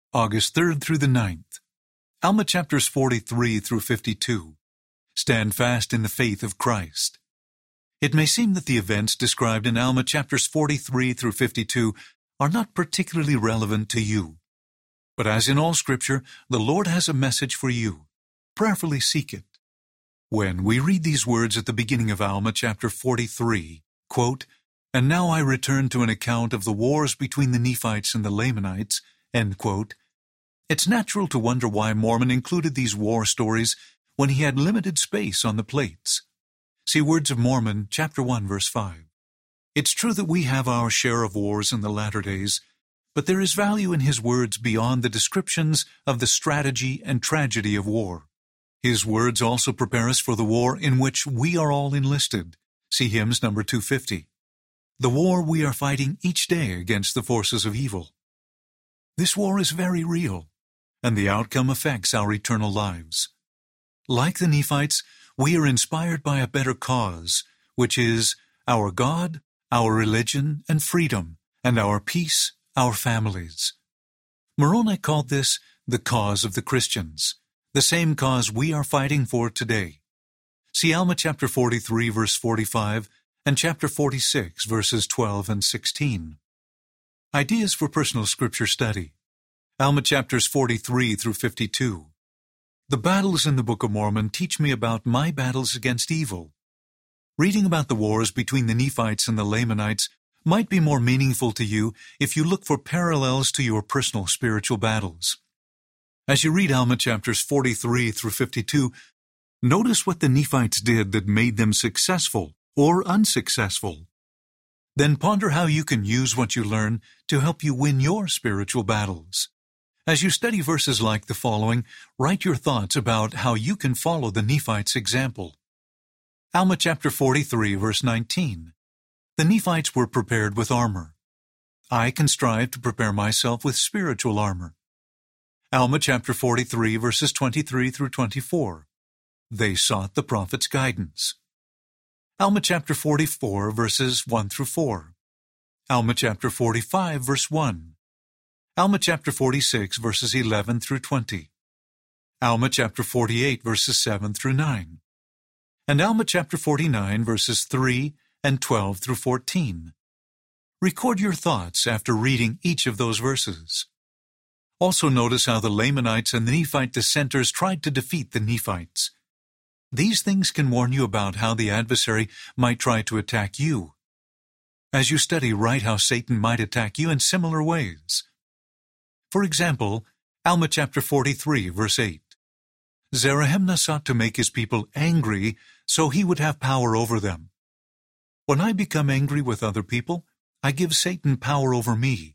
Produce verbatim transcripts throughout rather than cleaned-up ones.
August third through the ninth. Alma chapters forty-three through fifty-two. Stand fast in the faith of Christ. It may seem that the events described in Alma chapters forty-three through fifty-two are not particularly relevant to you. But as in all Scripture, the Lord has a message for you. Prayerfully seek it. When we read these words at the beginning of Alma chapter forty-three, quote, "And now I return to an account of the wars between the Nephites and the Lamanites," end quote, it's natural to wonder why Mormon included these war stories when he had limited space on the plates. See Words of Mormon, chapter one, verse five. It's true that we have our share of wars in the latter days, but there is value in his words beyond the descriptions of the strategy and tragedy of war. His words also prepare us for the war in which we are all enlisted. See hymns number two fifty. The war we are fighting each day against the forces of evil. This war is very real, and the outcome affects our eternal lives. Like the Nephites, we are inspired by a better cause, which is our God, our religion and freedom, and our peace, our families. Moroni called this the cause of the Christians, the same cause we are fighting for today. See Alma chapter forty-three, verse forty-five, and chapter forty-six, verses twelve and sixteen. Ideas for personal scripture study. Alma chapters forty-three through fifty-two. The battles in the Book of Mormon teach me about my battles against evil. Reading about the wars between the Nephites and the Lamanites might be more meaningful to you if you look for parallels to your personal spiritual battles. As you read Alma chapters forty-three through fifty-two, notice what the Nephites did that made them successful or unsuccessful. Then ponder how you can use what you learn to help you win your spiritual battles. As you study verses like the following, write your thoughts about how you can follow the Nephites' example. Alma chapter forty-three, verse nineteen. The Nephites were prepared with armor. I can strive to prepare myself with spiritual armor. Alma chapter forty-three, verses twenty-three through twenty-four. They sought the prophet's guidance. Alma chapter forty-four, verses one through four. Alma chapter forty-five, verse one. Alma chapter forty-six, verses eleven through twenty. Alma chapter forty-eight, verses seven through nine. And Alma chapter forty-nine, verses three and twelve through fourteen. Record your thoughts after reading each of those verses. Also notice how the Lamanites and the Nephite dissenters tried to defeat the Nephites. These things can warn you about how the adversary might try to attack you. As you study, write how Satan might attack you in similar ways. For example, Alma chapter forty-three, verse eight. Zarahemnah sought to make his people angry so he would have power over them. When I become angry with other people, I give Satan power over me.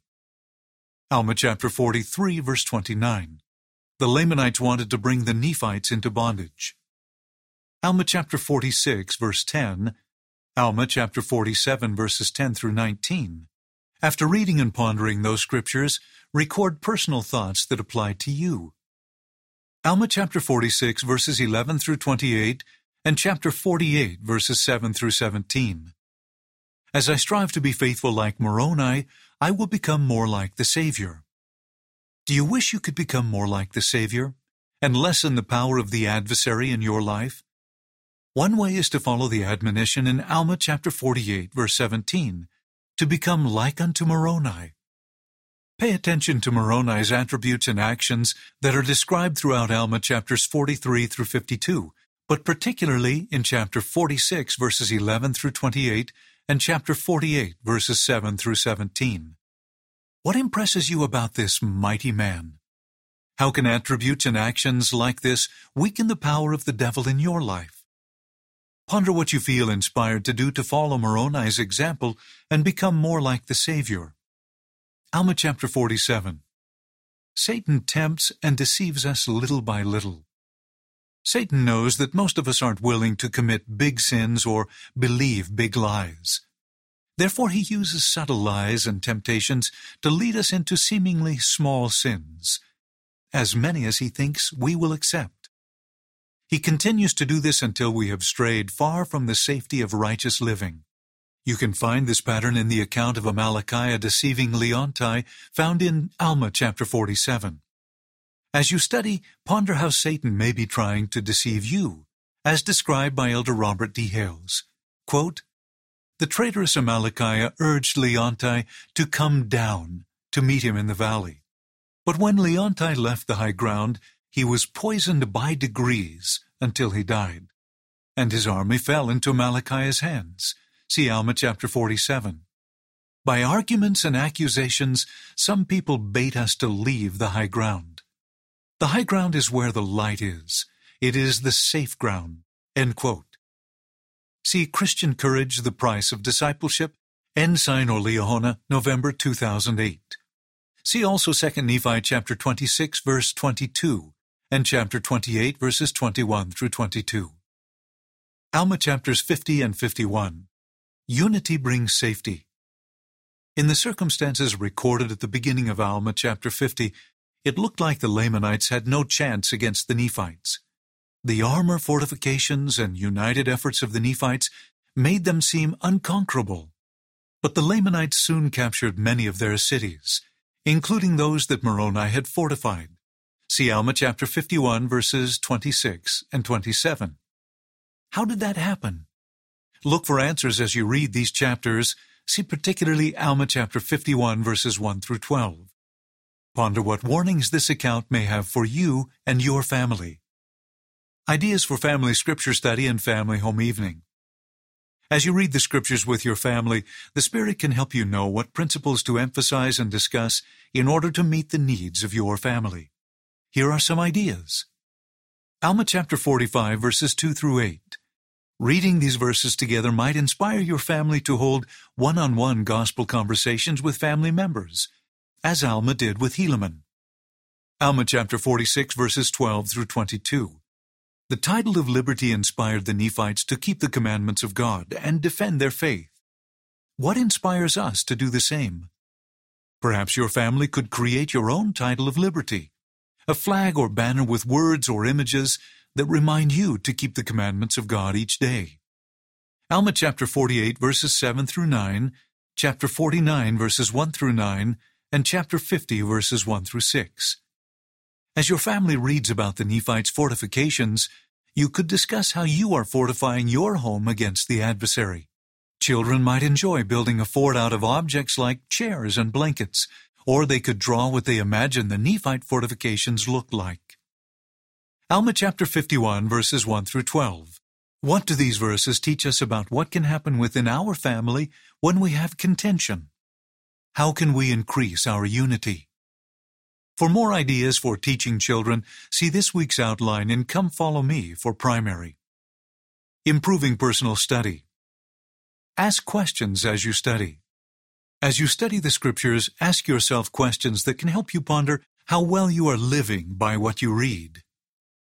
Alma chapter forty-three, verse twenty-nine. The Lamanites wanted to bring the Nephites into bondage. Alma chapter forty-six, verse ten. Alma chapter forty-seven, verses ten through nineteen. After reading and pondering those scriptures, record personal thoughts that apply to you. Alma chapter forty-six, verses eleven through twenty-eight, and chapter forty-eight, verses seven through seventeen. As I strive to be faithful like Moroni, I will become more like the Savior. Do you wish you could become more like the Savior and lessen the power of the adversary in your life? One way is to follow the admonition in Alma chapter forty-eight, verse seventeen, to become like unto Moroni. Pay attention to Moroni's attributes and actions that are described throughout Alma chapters forty-three through fifty-two, but particularly in chapter forty-six, verses eleven through twenty-eight, and chapter forty-eight, verses seven through seventeen. What impresses you about this mighty man? How can attributes and actions like this weaken the power of the devil in your life? Ponder what you feel inspired to do to follow Moroni's example and become more like the Savior. Alma chapter forty-seven. Satan tempts and deceives us little by little. Satan knows that most of us aren't willing to commit big sins or believe big lies. Therefore he uses subtle lies and temptations to lead us into seemingly small sins, as many as he thinks we will accept. He continues to do this until we have strayed far from the safety of righteous living. You can find this pattern in the account of Amalickiah deceiving Leonti found in Alma chapter forty-seven. As you study, ponder how Satan may be trying to deceive you, as described by Elder Robert D. Hales. Quote, "The traitorous Amalickiah urged Leonti to come down to meet him in the valley. But when Leonti left the high ground, he was poisoned by degrees until he died, and his army fell into Amalickiah's hands." See Alma chapter forty-seven. By arguments and accusations, some people bait us to leave the high ground. The high ground is where the light is. It is the safe ground. End quote. See Christian Courage, the Price of Discipleship, Ensign or Liahona, November two thousand eight. See also Second Nephi chapter twenty-six, verse twenty-two, and chapter twenty-eight, verses twenty-one through twenty-two. Alma chapters fifty and fifty-one. Unity brings safety. In the circumstances recorded at the beginning of Alma chapter fifty, it looked like the Lamanites had no chance against the Nephites. The armor, fortifications, and united efforts of the Nephites made them seem unconquerable. But the Lamanites soon captured many of their cities, including those that Moroni had fortified. See Alma chapter fifty-one, verses twenty-six and twenty-seven. How did that happen? Look for answers as you read these chapters. See particularly Alma chapter fifty-one, verses one through twelve. Ponder what warnings this account may have for you and your family. Ideas for family scripture study and family home evening. As you read the scriptures with your family, the Spirit can help you know what principles to emphasize and discuss in order to meet the needs of your family. Here are some ideas. Alma chapter forty-five, verses two through eight. Reading these verses together might inspire your family to hold one-on-one gospel conversations with family members, as Alma did with Helaman. Alma chapter forty-six, verses twelve through twenty-two. The title of liberty inspired the Nephites to keep the commandments of God and defend their faith. What inspires us to do the same? Perhaps your family could create your own title of liberty, a flag or banner with words or images that remind you to keep the commandments of God each day. Alma chapter forty-eight, verses seven through nine, chapter forty-nine, verses one through nine, and chapter fifty, verses one through six. As your family reads about the Nephites' fortifications, you could discuss how you are fortifying your home against the adversary. Children might enjoy building a fort out of objects like chairs and blankets, or they could draw what they imagine the Nephite fortifications looked like. Alma chapter fifty-one, verses one through twelve. What do these verses teach us about what can happen within our family when we have contention? How can we increase our unity? For more ideas for teaching children, see this week's outline in Come Follow Me for primary. Improving personal study. Ask questions as you study. As you study the Scriptures, ask yourself questions that can help you ponder how well you are living by what you read.